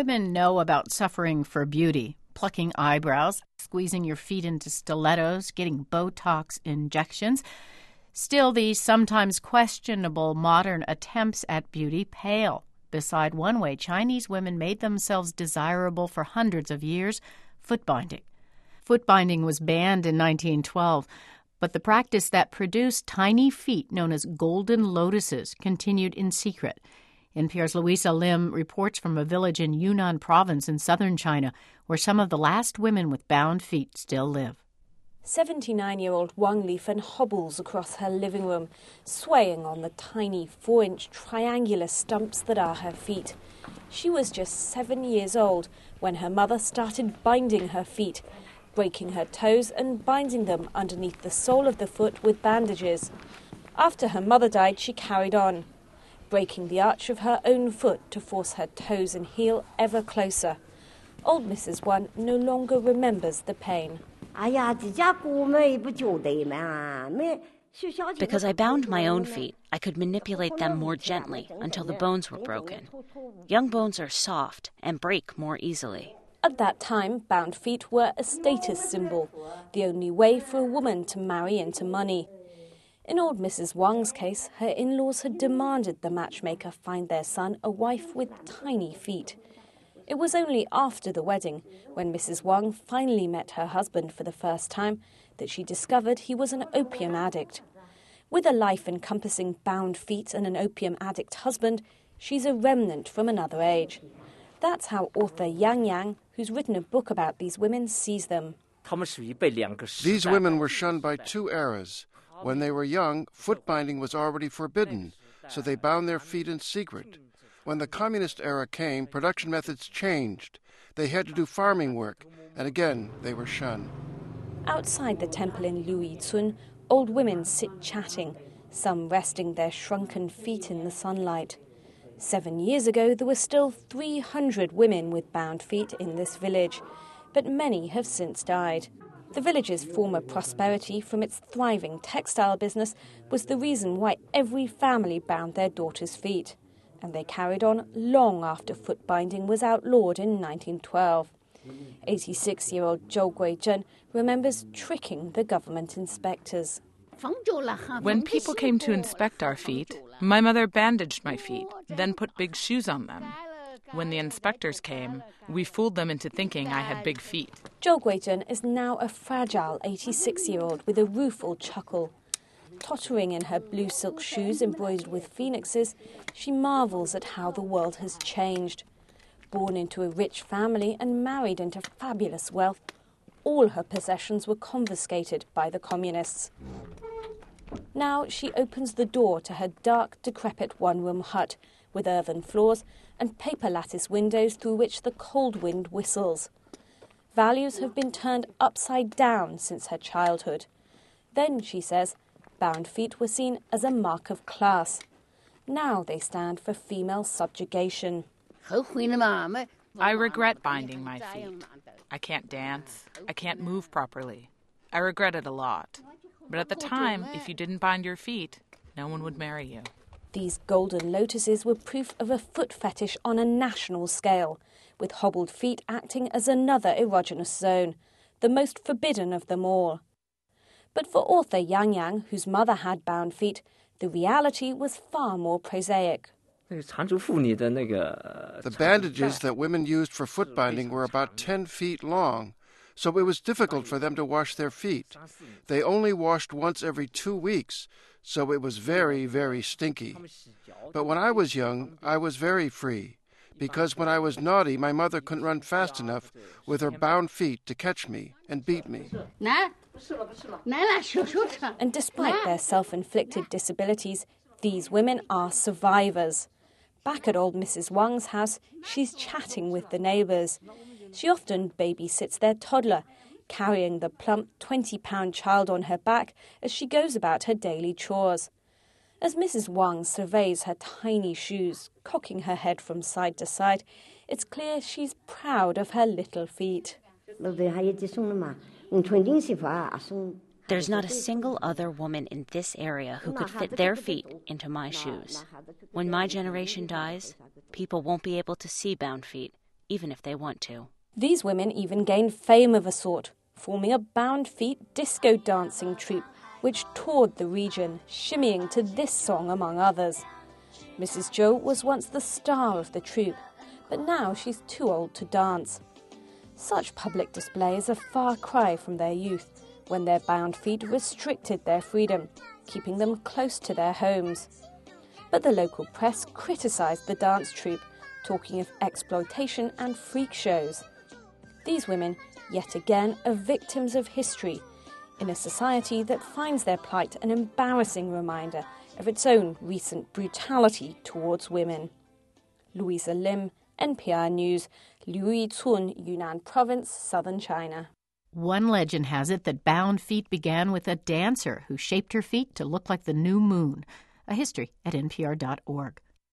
women know about suffering for beauty, plucking eyebrows, squeezing your feet into stilettos, getting Botox injections. Still, these sometimes questionable modern attempts at beauty pale beside one way Chinese women made themselves desirable for hundreds of years, foot binding. Foot binding was banned in 1912, but the practice that produced tiny feet known as golden lotuses continued in secret. NPR's Louisa Lim reports from a village in Yunnan province in southern China where some of the last women with bound feet still live. 79-year-old Wang Lifen hobbles across her living room, swaying on the tiny 4-inch triangular stumps that are her feet. She was just 7 years old when her mother started binding her feet, breaking her toes and binding them underneath the sole of the foot with bandages. After her mother died, she carried on, breaking the arch of her own foot to force her toes and heel ever closer. Old Mrs. Wan no longer remembers the pain. Because I bound my own feet, I could manipulate them more gently until the bones were broken. Young bones are soft and break more easily. At that time, bound feet were a status symbol, the only way for a woman to marry into money. In old Mrs. Wang's case, her in-laws had demanded the matchmaker find their son a wife with tiny feet. It was only after the wedding, when Mrs. Wang finally met her husband for the first time, that she discovered he was an opium addict. With a life encompassing bound feet and an opium addict husband, she's a remnant from another age. That's how author Yang Yang, who's written a book about these women, sees them. These women were shunned by two eras. When they were young, foot binding was already forbidden, so they bound their feet in secret. When the communist era came, production methods changed. They had to do farming work, and again, they were shunned. Outside the temple in Luyi-Cun, old women sit chatting, some resting their shrunken feet in the sunlight. 7 years ago, there were still 300 women with bound feet in this village, but many have since died. The village's former prosperity from its thriving textile business was the reason why every family bound their daughters' feet. And they carried on long after foot binding was outlawed in 1912. 86-year-old Zhou Guizhen remembers tricking the government inspectors. When people came to inspect our feet, my mother bandaged my feet, then put big shoes on them. When the inspectors came, we fooled them into thinking I had big feet. Zhou Guizhen is now a fragile 86-year-old with a rueful chuckle. Tottering in her blue silk shoes embroidered with phoenixes, she marvels at how the world has changed. Born into a rich family and married into fabulous wealth, all her possessions were confiscated by the communists. Now she opens the door to her dark, decrepit one-room hut with earthen floors and paper lattice windows through which the cold wind whistles. Values have been turned upside down since her childhood. Then, she says, bound feet were seen as a mark of class. Now they stand for female subjugation. I regret binding my feet. I can't dance. I can't move properly. I regret it a lot. But at the time, if you didn't bind your feet, no one would marry you. These golden lotuses were proof of a foot fetish on a national scale, with hobbled feet acting as another erogenous zone, the most forbidden of them all. But for author Yang Yang, whose mother had bound feet, the reality was far more prosaic. The bandages that women used for foot binding were about 10 feet long, so it was difficult for them to wash their feet. They only washed once every 2 weeks, so it was very, very stinky. But when I was young, I was very free, because when I was naughty, my mother couldn't run fast enough with her bound feet to catch me and beat me. And despite their self-inflicted disabilities, these women are survivors. Back at old Mrs. Wang's house, she's chatting with the neighbours. She often babysits their toddler, carrying the plump 20-pound child on her back as she goes about her daily chores. As Mrs. Wang surveys her tiny shoes, cocking her head from side to side, it's clear she's proud of her little feet. There's not a single other woman in this area who could fit their feet into my shoes. When my generation dies, people won't be able to see bound feet, even if they want to. These women even gained fame of a sort, forming a bound feet disco dancing troupe, which toured the region, shimmying to this song among others. Mrs. Zhou was once the star of the troupe, but now she's too old to dance. Such public display is a far cry from their youth, when their bound feet restricted their freedom, keeping them close to their homes. But the local press criticised the dance troupe, talking of exploitation and freak shows. These women, yet again, are victims of history, in a society that finds their plight an embarrassing reminder of its own recent brutality towards women. Louisa Lim, NPR News, Liucun, Yunnan Province, southern China. One legend has it that bound feet began with a dancer who shaped her feet to look like the new moon. A history at npr.org.